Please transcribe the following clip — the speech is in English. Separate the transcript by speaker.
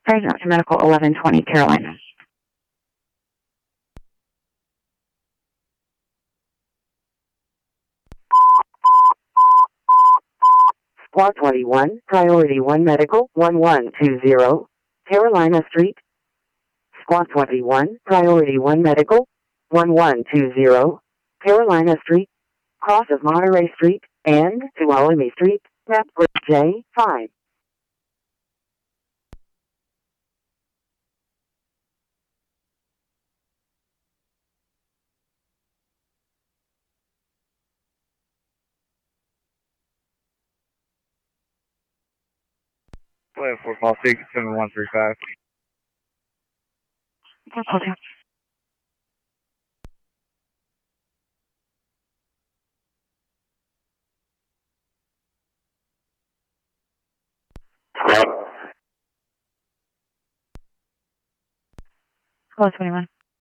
Speaker 1: Fresno to Medical 1120 Carolina.
Speaker 2: Squad 21, Priority 1 Medical 1120 Carolina Street. Squad 21, Priority 1 Medical 1120 Carolina Street. Cross of Monterey Street and Tuolumne Street. Map J5.
Speaker 3: Play 456 7135.
Speaker 1: Okay. Squad 21.